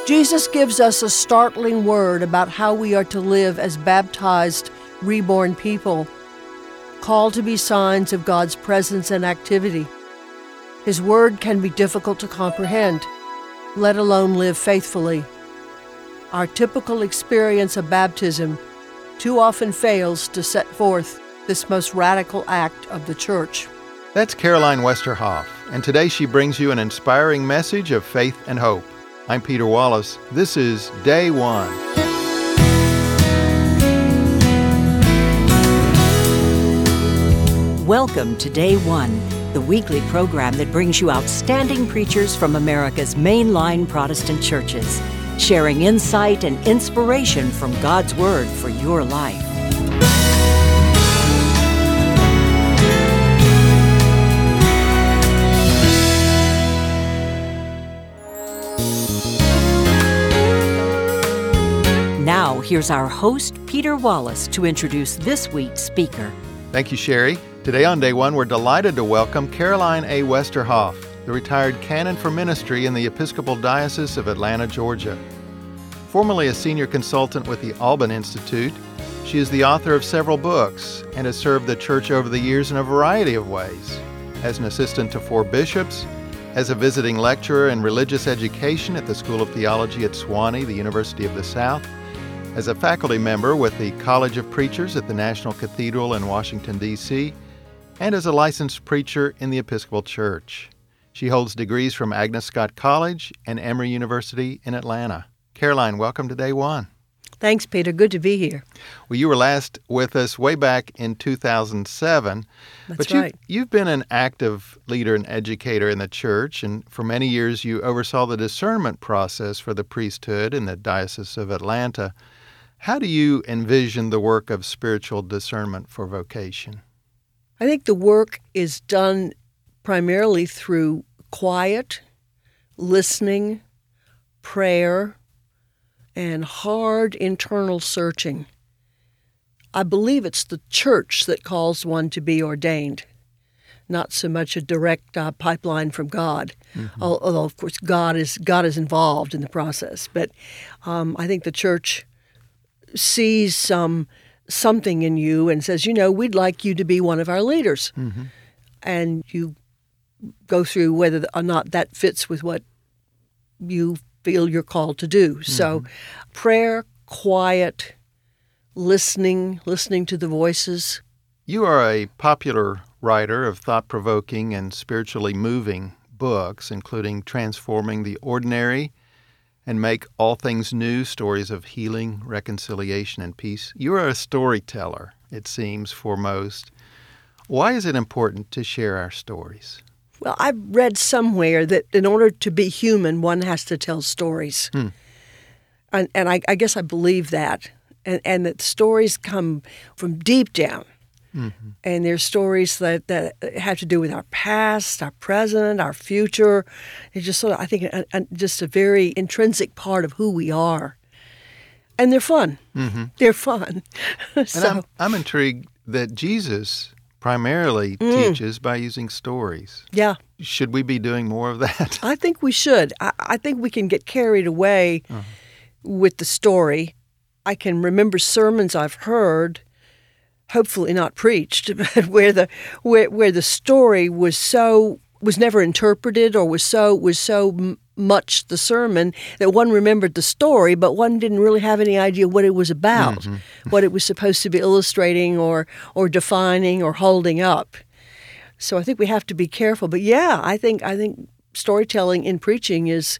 Jesus gives us a startling word about how we are to live as baptized, reborn people, called to be signs of God's presence and activity. His word can be difficult to comprehend, let alone live faithfully. Our typical experience of baptism too often fails to set forth this most radical act of the church. That's Caroline Westerhoff, and today she brings you an inspiring message of faith and hope. I'm Peter Wallace. This is Day One. Welcome to Day One, the weekly program that brings you outstanding preachers from America's mainline Protestant churches, sharing insight and inspiration from God's Word for your life. Now, here's our host, Peter Wallace, to introduce this week's speaker. Thank you, Sherry. Today on Day One, we're delighted to welcome Caroline A. Westerhoff, the retired canon for ministry in the Episcopal Diocese of Atlanta, Georgia. Formerly a senior consultant with the Alban Institute, she is the author of several books and has served the church over the years in a variety of ways. As an assistant to 4 bishops, as a visiting lecturer in religious education at the School of Theology at Sewanee, the University of the South, as a faculty member with the College of Preachers at the National Cathedral in Washington, D.C., and as a licensed preacher in the Episcopal Church. She holds degrees from Agnes Scott College and Emory University in Atlanta. Caroline, welcome to Day One. Thanks, Peter. Good to be here. Well, you were last with us way back in 2007. That's right. You've been an active leader and educator in the church, and for many years you oversaw the discernment process for the priesthood in the Diocese of Atlanta. How do you envision the work of spiritual discernment for vocation? I think the work is done primarily through quiet, listening, prayer, and hard internal searching. I believe it's the church that calls one to be ordained, not so much a direct pipeline from God, although, of course, God is involved in the process. But I think the church sees something in you and says, we'd like you to be one of our leaders. Mm-hmm. And you go through whether or not that fits with what you feel you're called to do. Mm-hmm. So prayer, quiet, listening to the voices. You are a popular writer of thought-provoking and spiritually moving books, including Transforming the Ordinary and Make All Things New, Stories of Healing, Reconciliation, and Peace. You are a storyteller, it seems, for most. Why is it important to share our stories? Well, I've read somewhere that in order to be human, one has to tell stories. And I guess I believe that. And that stories come from deep down. Mm-hmm. And they're stories that have to do with our past, our present, our future. It's just sort of, I think, just a very intrinsic part of who we are. And they're fun. Mm-hmm. They're fun. And I'm intrigued that Jesus primarily teaches by using stories. Yeah. Should we be doing more of that? I think we should. I think we can get carried away with the story. I can remember sermons I've heard, hopefully not preached, but where the story was never interpreted or was so much the sermon that one remembered the story, but one didn't really have any idea what it was about, what it was supposed to be illustrating or defining or holding up. So I think we have to be careful. But yeah, I think storytelling in preaching is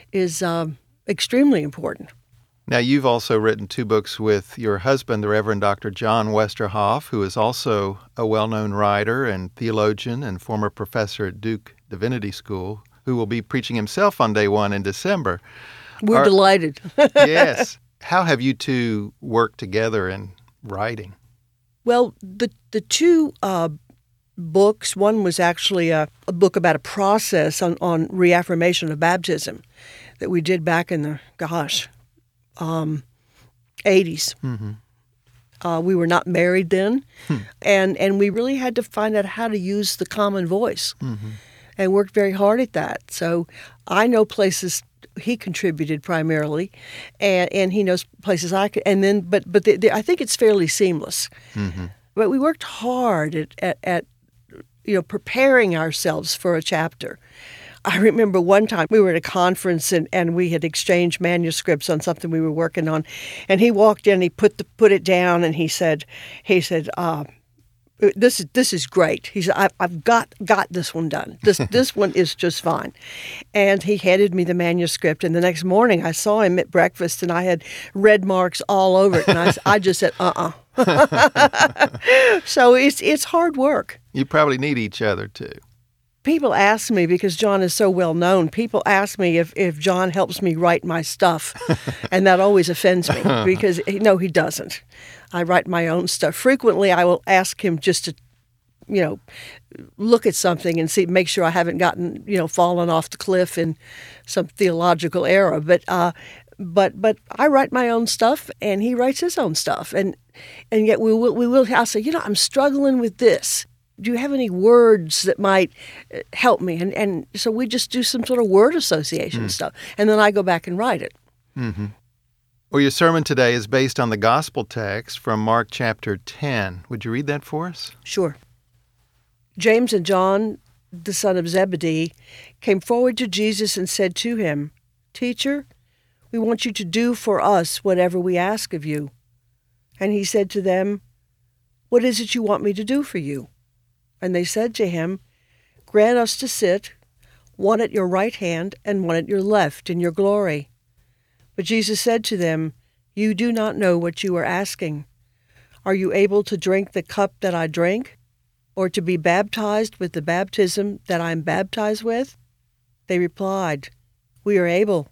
extremely important. Now, you've also written 2 books with your husband, the Reverend Dr. John Westerhoff, who is also a well-known writer and theologian and former professor at Duke Divinity School, who will be preaching himself on Day One in December. We're delighted. Yes. How have you two worked together in writing? Well, the 2 books, one was actually a book about a process on reaffirmation of baptism that we did back in the, 80s. Mm-hmm. We were not married then, and we really had to find out how to use the common voice, and worked very hard at that. So I know places he contributed primarily, and he knows places I could. And then, but I think it's fairly seamless. Mm-hmm. But we worked hard at preparing ourselves for a chapter. I remember one time we were at a conference and we had exchanged manuscripts on something we were working on, and he walked in, he put it down, and he said, this is great. He said, I've got this one done. This one is just fine. And he handed me the manuscript, and the next morning I saw him at breakfast, and I had red marks all over it, and I just said, So it's hard work. You probably need each other too. People ask me, because John is so well known, people ask me if John helps me write my stuff, and that always offends me, because no, he doesn't. I write my own stuff. Frequently, I will ask him just to, look at something and make sure I haven't gotten, fallen off the cliff in some theological error. But I write my own stuff, and he writes his own stuff, and yet we will. I'll say, I'm struggling with this. Do you have any words that might help me? And so we just do some sort of word association stuff, and then I go back and write it. Mm-hmm. Well, your sermon today is based on the gospel text from Mark chapter 10. Would you read that for us? Sure. James and John, the son of Zebedee, came forward to Jesus and said to him, "Teacher, we want you to do for us whatever we ask of you." And he said to them, "What is it you want me to do for you?" And they said to him, "Grant us to sit, one at your right hand and one at your left, in your glory." But Jesus said to them, "You do not know what you are asking. Are you able to drink the cup that I drink, or to be baptized with the baptism that I am baptized with?" They replied, "We are able."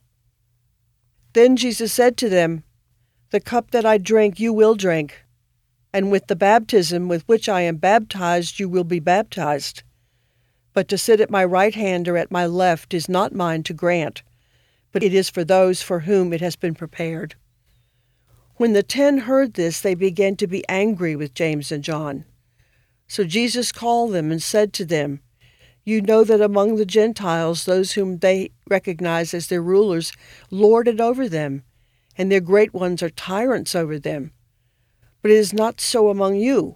Then Jesus said to them, "The cup that I drink you will drink, and with the baptism with which I am baptized you will be baptized. But to sit at my right hand or at my left is not mine to grant, but it is for those for whom it has been prepared." When the 10 heard this, they began to be angry with James and John. So Jesus called them and said to them, "You know that among the Gentiles those whom they recognize as their rulers lord it over them, and their great ones are tyrants over them. But it is not so among you.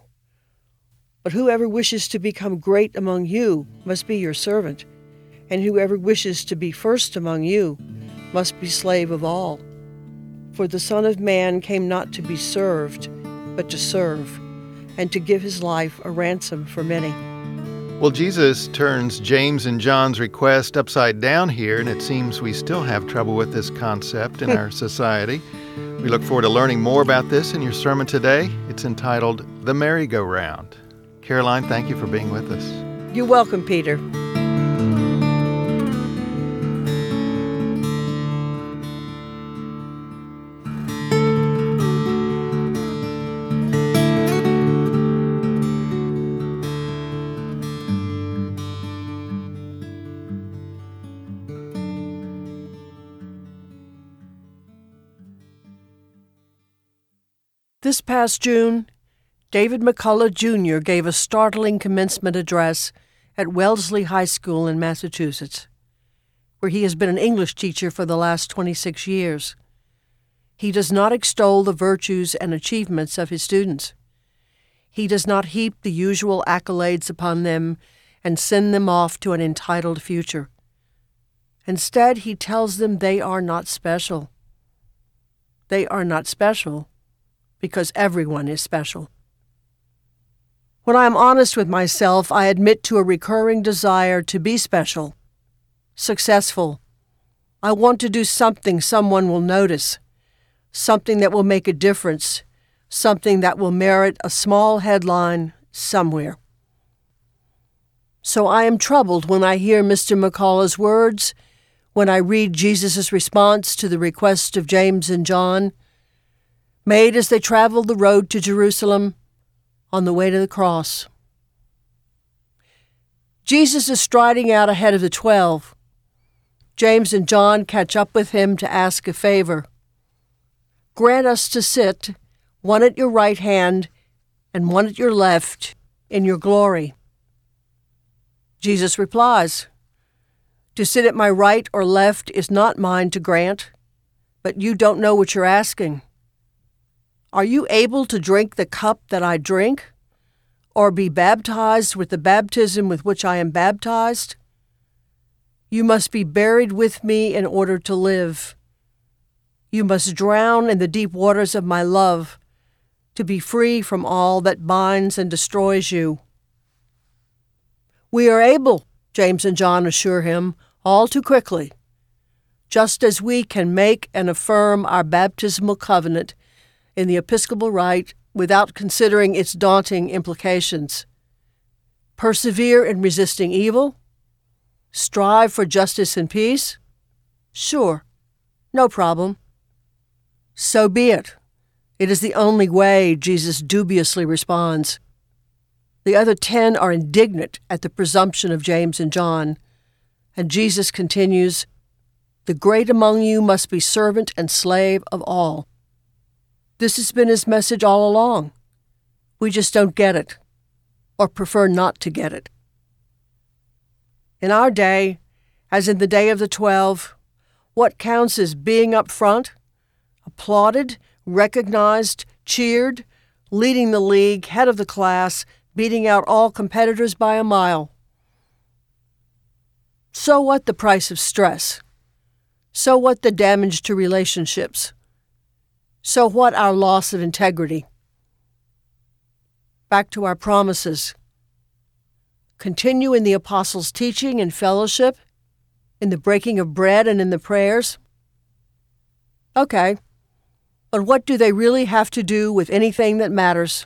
But whoever wishes to become great among you must be your servant, and whoever wishes to be first among you must be slave of all. For the Son of Man came not to be served, but to serve, and to give his life a ransom for many." Well, Jesus turns James and John's request upside down here, and it seems we still have trouble with this concept in our society. We look forward to learning more about this in your sermon today. It's entitled The Merry-Go-Round. Caroline, thank you for being with us. You're welcome, Peter. This past June, David McCullough Jr. gave a startling commencement address at Wellesley High School in Massachusetts, where he has been an English teacher for the last 26 years. He does not extol the virtues and achievements of his students. He does not heap the usual accolades upon them and send them off to an entitled future. Instead, he tells them they are not special. They are not special because everyone is special. When I am honest with myself, I admit to a recurring desire to be special, successful. I want to do something someone will notice, something that will make a difference, something that will merit a small headline somewhere. So I am troubled when I hear Mr. McCullough's words, when I read Jesus' response to the request of James and John, made as they traveled the road to Jerusalem on the way to the cross. Jesus is striding out ahead of the 12. James and John catch up with him to ask a favor. "Grant us to sit, one at your right hand and one at your left, in your glory." Jesus replies, To sit at my right or left is not mine to grant, but you don't know what you're asking. Are you able to drink the cup that I drink, or be baptized with the baptism with which I am baptized? You must be buried with me in order to live. You must drown in the deep waters of my love to be free from all that binds and destroys you. We are able, James and John assure him, all too quickly, just as we can make and affirm our baptismal covenant in the Episcopal rite without considering its daunting implications. Persevere in resisting evil? Strive for justice and peace? Sure, no problem. So be it. It is the only way, Jesus dubiously responds. The other 10 are indignant at the presumption of James and John, and Jesus continues, "The great among you must be servant and slave of all." This has been his message all along. We just don't get it, or prefer not to get it. In our day, as in the day of the 12, what counts is being up front, applauded, recognized, cheered, leading the league, head of the class, beating out all competitors by a mile. So what the price of stress? So what the damage to relationships? So what our loss of integrity? Back to our promises. Continue in the apostles' teaching and fellowship, in the breaking of bread and in the prayers. Okay, but what do they really have to do with anything that matters?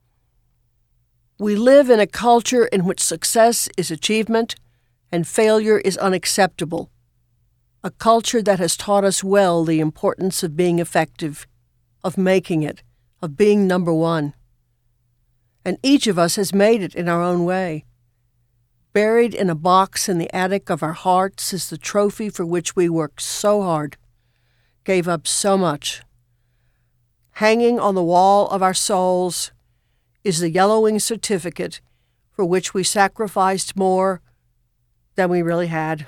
We live in a culture in which success is achievement and failure is unacceptable. A culture that has taught us well the importance of being effective, of making it, of being number one. And each of us has made it in our own way. Buried in a box in the attic of our hearts is the trophy for which we worked so hard, gave up so much. Hanging on the wall of our souls is the yellowing certificate for which we sacrificed more than we really had.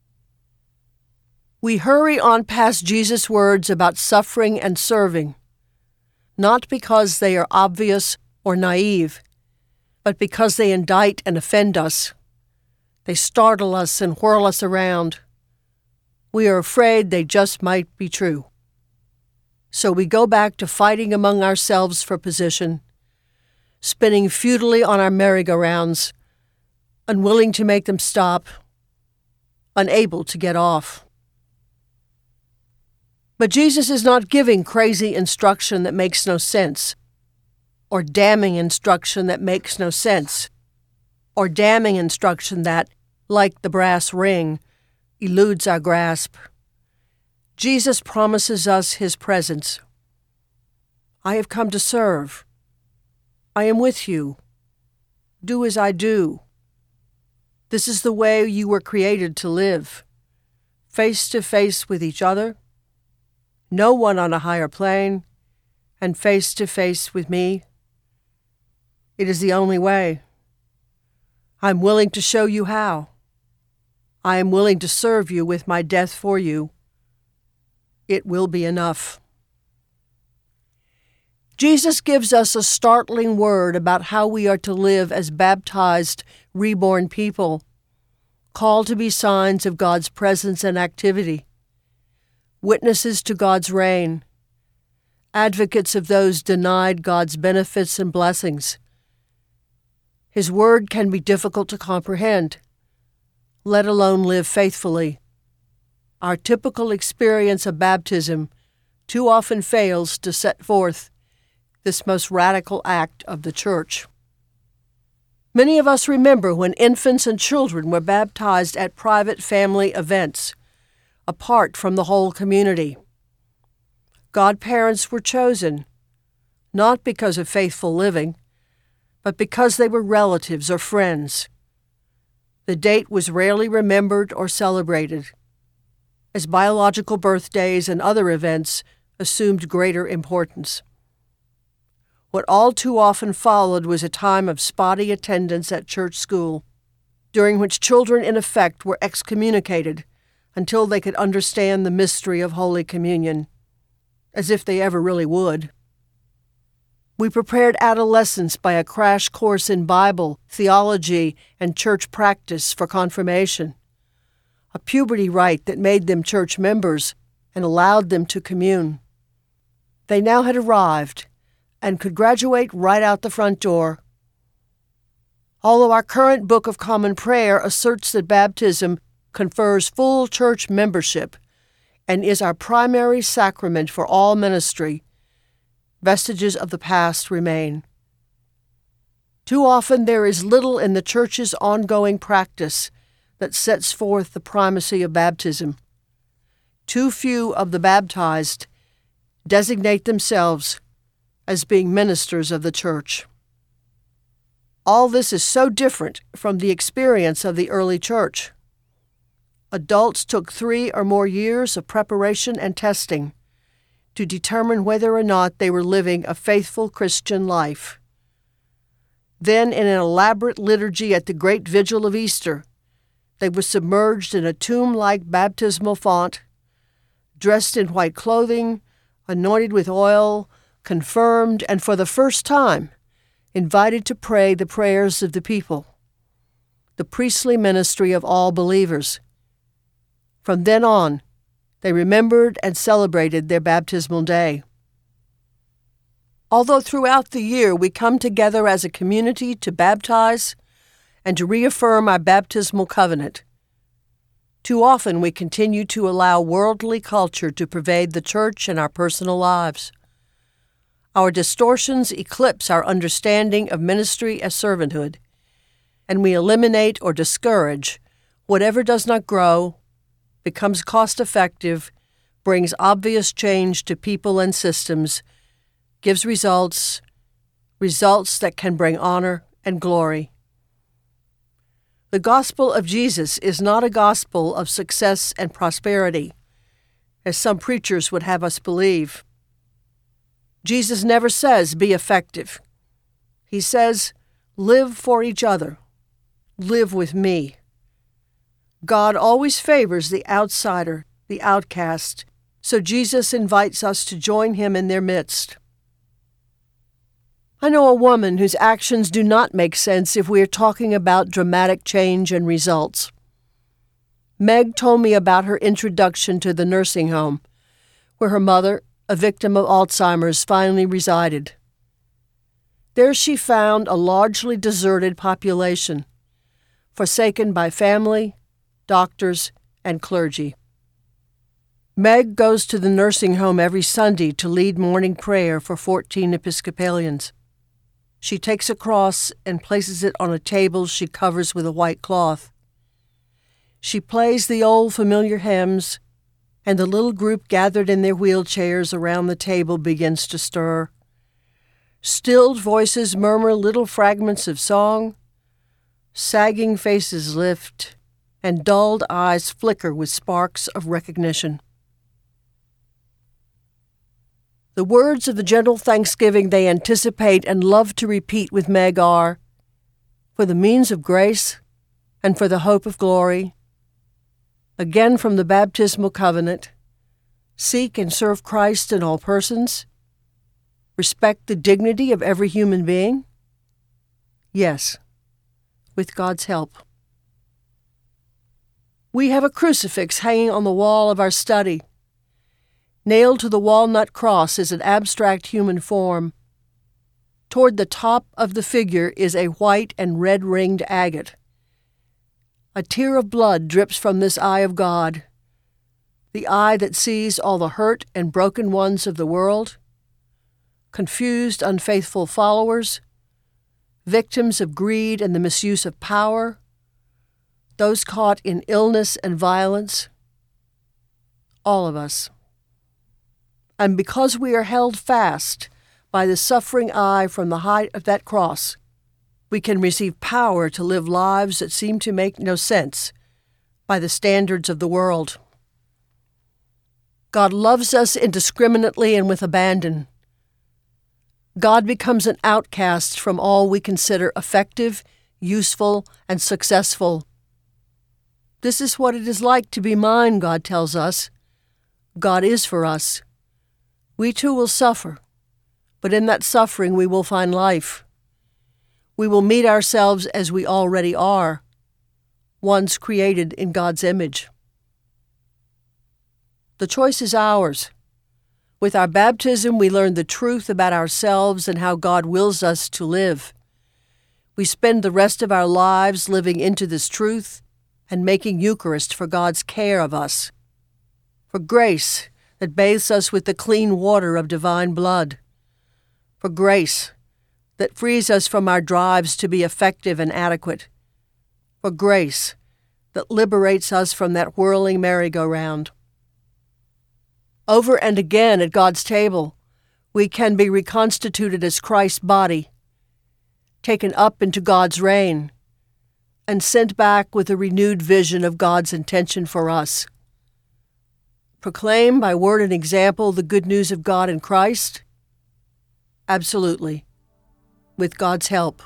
We hurry on past Jesus' words about suffering and serving, not because they are obvious or naive, but because they indict and offend us. They startle us and whirl us around. We are afraid they just might be true. So we go back to fighting among ourselves for position, spinning futilely on our merry-go-rounds, unwilling to make them stop, unable to get off. But Jesus is not giving crazy instruction that makes no sense, or damning instruction that makes no sense, or damning instruction that, like the brass ring, eludes our grasp. Jesus promises us his presence. I have come to serve. I am with you. Do as I do. This is the way you were created to live, face to face with each other, no one on a higher plane, and face to face with me. It is the only way. I'm willing to show you how. I am willing to serve you with my death for you. It will be enough. Jesus gives us a startling word about how we are to live as baptized, reborn people, called to be signs of God's presence and activity, witnesses to God's reign, advocates of those denied God's benefits and blessings. His word can be difficult to comprehend, let alone live faithfully. Our typical experience of baptism too often fails to set forth this most radical act of the Church. Many of us remember when infants and children were baptized at private family events, apart from the whole community. Godparents were chosen, not because of faithful living, but because they were relatives or friends. The date was rarely remembered or celebrated, as biological birthdays and other events assumed greater importance. What all too often followed was a time of spotty attendance at church school, during which children in effect were excommunicated until they could understand the mystery of Holy Communion, as if they ever really would. We prepared adolescents by a crash course in Bible, theology, and church practice for confirmation, a puberty rite that made them church members and allowed them to commune. They now had arrived and could graduate right out the front door. Although our current Book of Common Prayer asserts that baptism confers full church membership and is our primary sacrament for all ministry, vestiges of the past remain. Too often there is little in the Church's ongoing practice that sets forth the primacy of baptism. Too few of the baptized designate themselves as being ministers of the Church. All this is so different from the experience of the early Church. Adults took 3 or more years of preparation and testing to determine whether or not they were living a faithful Christian life. Then, in an elaborate liturgy at the great vigil of Easter, they were submerged in a tomb-like baptismal font, dressed in white clothing, anointed with oil, confirmed, and for the first time, invited to pray the prayers of the people, the priestly ministry of all believers. From then on, they remembered and celebrated their baptismal day. Although throughout the year we come together as a community to baptize and to reaffirm our baptismal covenant, too often we continue to allow worldly culture to pervade the church and our personal lives. Our distortions eclipse our understanding of ministry as servanthood, and we eliminate or discourage whatever does not grow, becomes cost-effective, brings obvious change to people and systems, gives results that can bring honor and glory. The gospel of Jesus is not a gospel of success and prosperity, as some preachers would have us believe. Jesus never says, be effective. He says, live for each other. Live with me. God always favors the outsider, the outcast, so Jesus invites us to join him in their midst. I know a woman whose actions do not make sense if we are talking about dramatic change and results. Meg told me about her introduction to the nursing home, where her mother, a victim of Alzheimer's, finally resided. There she found a largely deserted population, forsaken by family, doctors, and clergy. Meg goes to the nursing home every Sunday to lead morning prayer for 14 Episcopalians. She takes a cross and places it on a table she covers with a white cloth. She plays the old familiar hymns, and the little group gathered in their wheelchairs around the table begins to stir. Stilled voices murmur little fragments of song, sagging faces lift, and dulled eyes flicker with sparks of recognition. The words of the gentle thanksgiving they anticipate and love to repeat with Meg are, for the means of grace and for the hope of glory, again from the baptismal covenant, seek and serve Christ in all persons, respect the dignity of every human being, yes, with God's help. We have a crucifix hanging on the wall of our study. Nailed to the walnut cross is an abstract human form. Toward the top of the figure is a white and red-ringed agate. A tear of blood drips from this eye of God, the eye that sees all the hurt and broken ones of the world, confused, unfaithful followers, victims of greed and the misuse of power, those caught in illness and violence, all of us. And because we are held fast by the suffering eye from the height of that cross, we can receive power to live lives that seem to make no sense by the standards of the world. God loves us indiscriminately and with abandon. God becomes an outcast from all we consider effective, useful, and successful. This is what it is like to be mine, God tells us. God is for us. We too will suffer, but in that suffering we will find life. We will meet ourselves as we already are, ones created in God's image. The choice is ours. With our baptism, we learn the truth about ourselves and how God wills us to live. We spend the rest of our lives living into this truth and making Eucharist for God's care of us, for grace that bathes us with the clean water of divine blood, for grace that frees us from our drives to be effective and adequate, for grace that liberates us from that whirling merry-go-round. Over and again at God's table, we can be reconstituted as Christ's body, taken up into God's reign, and sent back with a renewed vision of God's intention for us. Proclaim by word and example the good news of God in Christ? Absolutely, with God's help.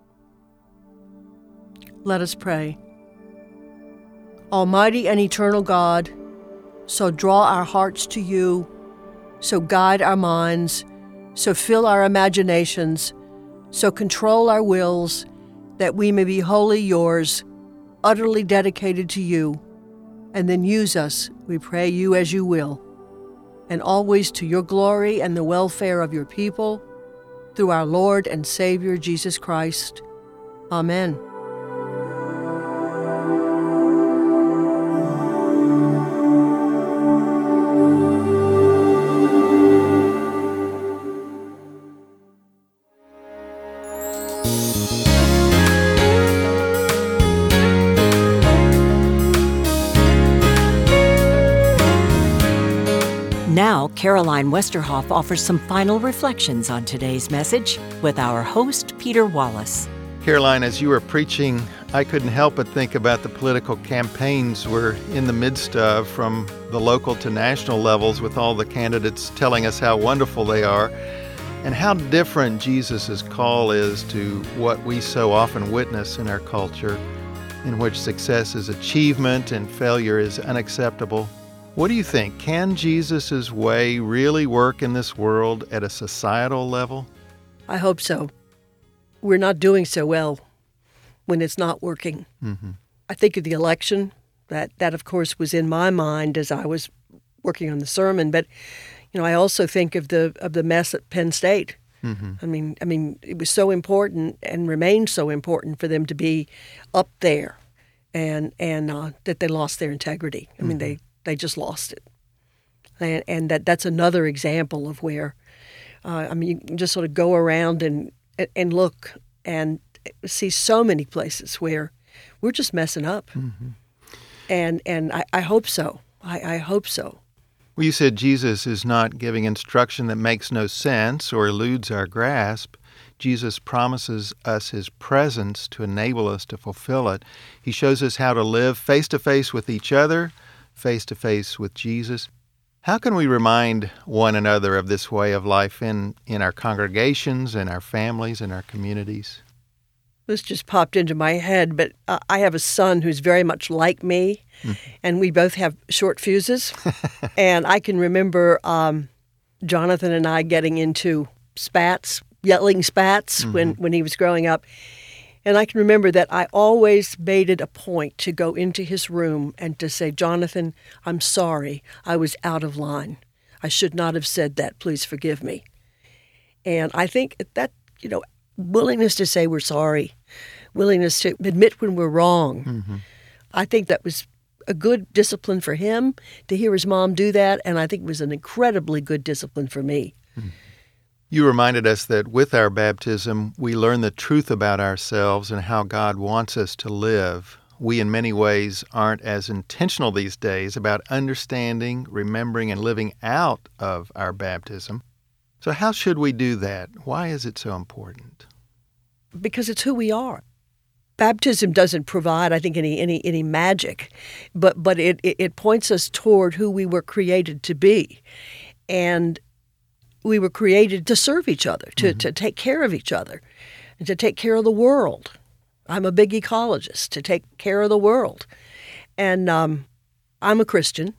Let us pray. Almighty and eternal God, so draw our hearts to you, so guide our minds, so fill our imaginations, so control our wills, that we may be wholly yours, utterly dedicated to you, and then use us, we pray you as you will, and always to your glory and the welfare of your people, through our Lord and Savior Jesus Christ. Amen. Now, Caroline Westerhoff offers some final reflections on today's message with our host, Peter Wallace. Caroline, as you were preaching, I couldn't help but think about the political campaigns we're in the midst of, from the local to national levels, with all the candidates telling us how wonderful they are, and how different Jesus' call is to what we so often witness in our culture, in which success is achievement and failure is unacceptable. What do you think? Can Jesus' way really work in this world at a societal level? I hope so. We're not doing so well when it's not working. Mm-hmm. I think of the election. That of course was in my mind as I was working on the sermon, but I also think of the mess at Penn State. Mm-hmm. I mean it was so important and remained so important for them to be up there, and that they lost their integrity. I mean they just lost it. And that's another example of where, you can just sort of go around and look and see so many places where we're just messing up. Mm-hmm. And I hope so. I hope so. Well, you said Jesus is not giving instruction that makes no sense or eludes our grasp. Jesus promises us his presence to enable us to fulfill it. He shows us how to live face-to-face with each other, face-to-face with Jesus. How can we remind one another of this way of life in our congregations, in our families, in our communities? This just popped into my head, but I have a son who's very much like me, and we both have short fuses. And I can remember Jonathan and I getting into spats, yelling spats when he was growing up. And I can remember that I always made it a point to go into his room and to say, Jonathan, I'm sorry, I was out of line. I should not have said that. Please forgive me. And I think that, willingness to say we're sorry, willingness to admit when we're wrong, I think that was a good discipline for him to hear his mom do that, and I think it was an incredibly good discipline for me. You reminded us that with our baptism, we learn the truth about ourselves and how God wants us to live. We, in many ways, aren't as intentional these days about understanding, remembering, and living out of our baptism. So how should we do that? Why is it so important? Because it's who we are. Baptism doesn't provide, I think, any magic, but it points us toward who we were created to be. And we were created to serve each other, to take care of each other, and to take care of the world. I'm a big ecologist to take care of the world. And I'm a Christian,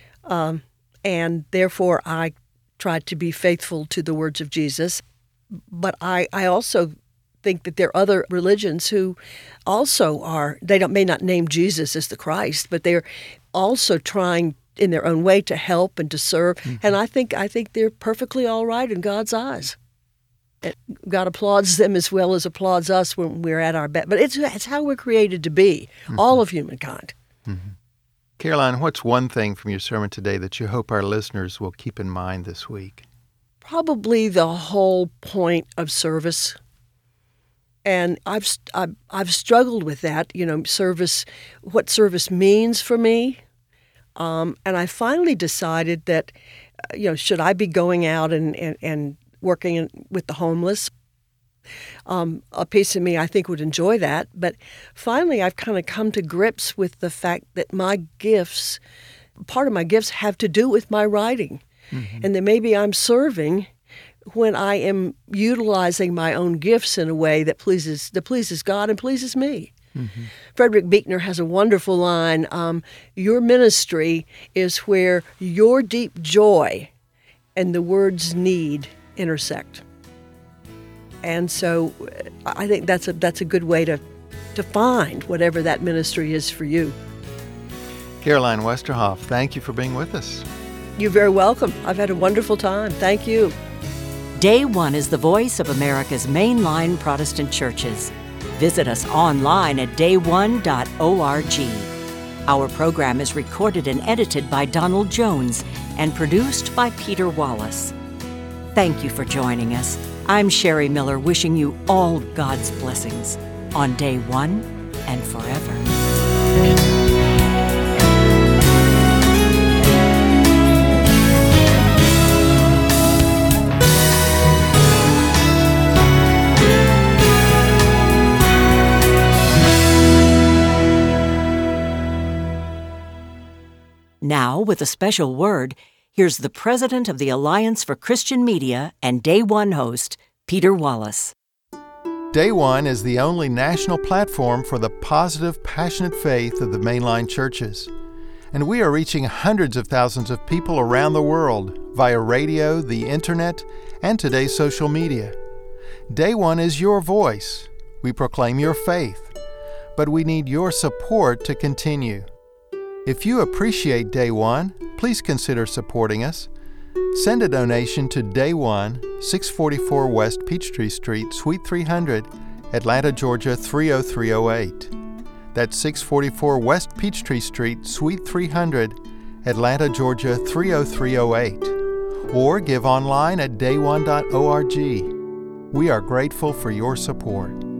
and therefore I try to be faithful to the words of Jesus. But I also think that there are other religions who also are, may not name Jesus as the Christ, but they're also trying in their own way to help and to serve. Mm-hmm. And I think they're perfectly all right in God's eyes. And God applauds them as well as applauds us when we're at our best. But it's how we're created to be, all of humankind. Mm-hmm. Caroline, what's one thing from your sermon today that you hope our listeners will keep in mind this week? Probably the whole point of service. And I've struggled with that, service, what service means for me. And I finally decided that, should I be going out and working with the homeless? A piece of me, I think, would enjoy that. But finally, I've kind of come to grips with the fact that part of my gifts have to do with my writing. Mm-hmm. And that maybe I'm serving when I am utilizing my own gifts in a way that pleases God and pleases me. Mm-hmm. Frederick Buechner has a wonderful line, your ministry is where your deep joy and the word's need intersect. And so I think that's a good way to find whatever that ministry is for you. Caroline Westerhoff, thank you for being with us. You're very welcome. I've had a wonderful time. Thank you. Day One is the voice of America's mainline Protestant churches. Visit us online at dayone.org. Our program is recorded and edited by Donald Jones and produced by Peter Wallace. Thank you for joining us. I'm Sherry Miller, wishing you all God's blessings on Day One and forever. Now, with a special word, here's the president of the Alliance for Christian Media and Day One host, Peter Wallace. Day One is the only national platform for the positive, passionate faith of the mainline churches. And we are reaching hundreds of thousands of people around the world via radio, the internet, and today's social media. Day One is your voice. We proclaim your faith. But we need your support to continue. If you appreciate Day One, please consider supporting us. Send a donation to Day One, 644 West Peachtree Street, Suite 300, Atlanta, Georgia 30308. That's 644 West Peachtree Street, Suite 300, Atlanta, Georgia 30308. Or give online at dayone.org. We are grateful for your support.